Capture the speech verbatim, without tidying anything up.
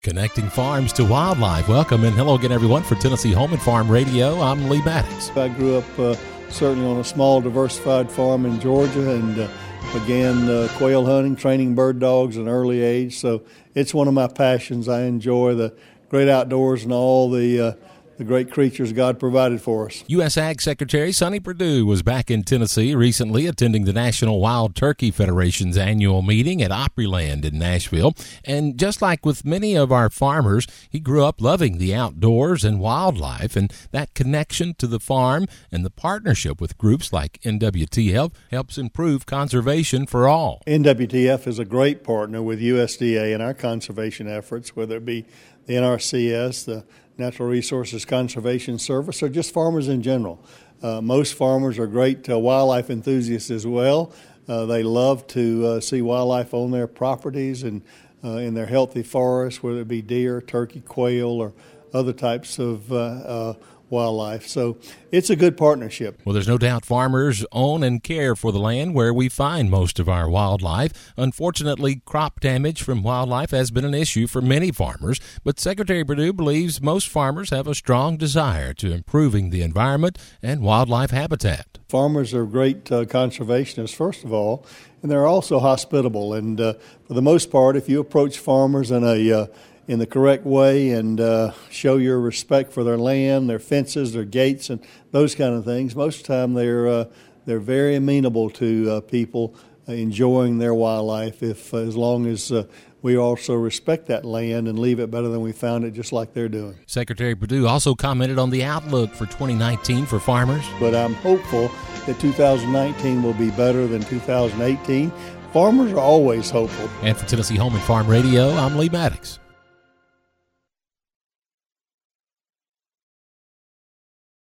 Connecting farms to wildlife. Welcome and hello again, everyone, for Tennessee Home and Farm Radio. I'm Lee Maddox. I grew up uh, certainly on a small, diversified farm in Georgia and uh, began uh, quail hunting, training bird dogs at an early age. So it's one of my passions. I enjoy the great outdoors and all the uh, the great creatures God provided for us. U S Ag Secretary Sonny Perdue was back in Tennessee recently attending the National Wild Turkey Federation's annual meeting at Opryland in Nashville. And just like with many of our farmers, he grew up loving the outdoors and wildlife, and that connection to the farm and the partnership with groups like N W T F helps improve conservation for all. N W T F is a great partner with U S D A in our conservation efforts, whether it be the N R C S, the Natural Resources Conservation Service, or just farmers in general. Uh, most farmers are great uh, wildlife enthusiasts as well. Uh, they love to uh, see wildlife on their properties and uh, in their healthy forests, whether it be deer, turkey, quail, or other types of uh, uh, wildlife. So it's a good partnership. Well, there's no doubt farmers own and care for the land where we find most of our wildlife. Unfortunately, crop damage from wildlife has been an issue for many farmers, but Secretary Perdue believes most farmers have a strong desire to improving the environment and wildlife habitat. Farmers are great uh, conservationists, first of all, and they're also hospitable. And uh, for the most part, if you approach farmers in a uh, in the correct way and uh, show your respect for their land, their fences, their gates, and those kind of things, most of the time they're uh, they're very amenable to uh, people enjoying their wildlife, if uh, as long as uh, we also respect that land and leave it better than we found it, just like they're doing. Secretary Perdue also commented on the outlook for twenty nineteen for farmers. But I'm hopeful that two thousand nineteen will be better than two thousand eighteen. Farmers are always hopeful. And for Tennessee Home and Farm Radio, I'm Lee Maddox.